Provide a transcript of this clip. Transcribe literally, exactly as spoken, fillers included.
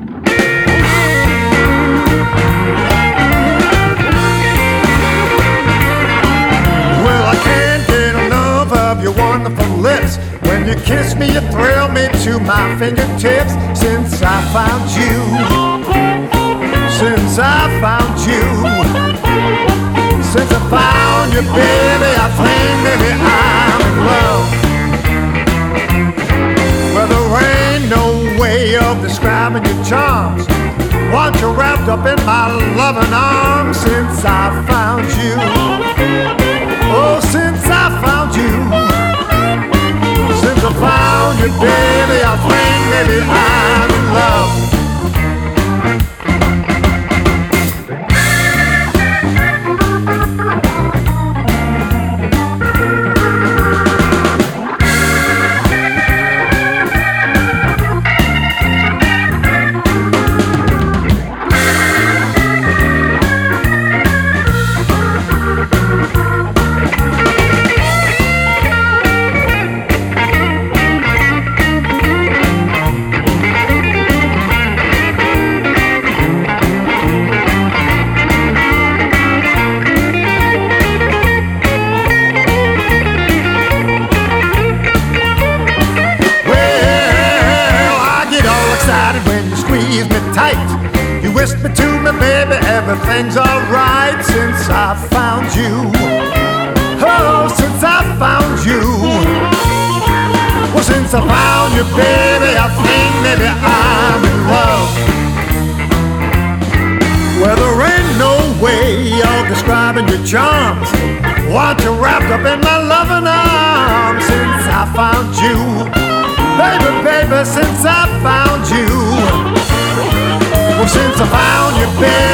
Well, I can't get enough of your wonderful lips. When you kiss me, you thrill me to my fingertips. Since I found you, since I found you, since I found you, baby, I think maybe I'm in love. Well, there ain't no way of describing your charms. Want you wrapped up in my loving arms. Since I found you, oh, since I found you, since I found you, baby, I think maybe I'm in love. You whisper to me, baby, everything's alright. Since I found you, oh, since I found you, well, since I found you, baby, I think maybe I'm in love. Well, there ain't no way of describing your charms. Want you wrapped up in my loving arms. Since I found you, baby, baby, since I found you, well, since I found you, baby,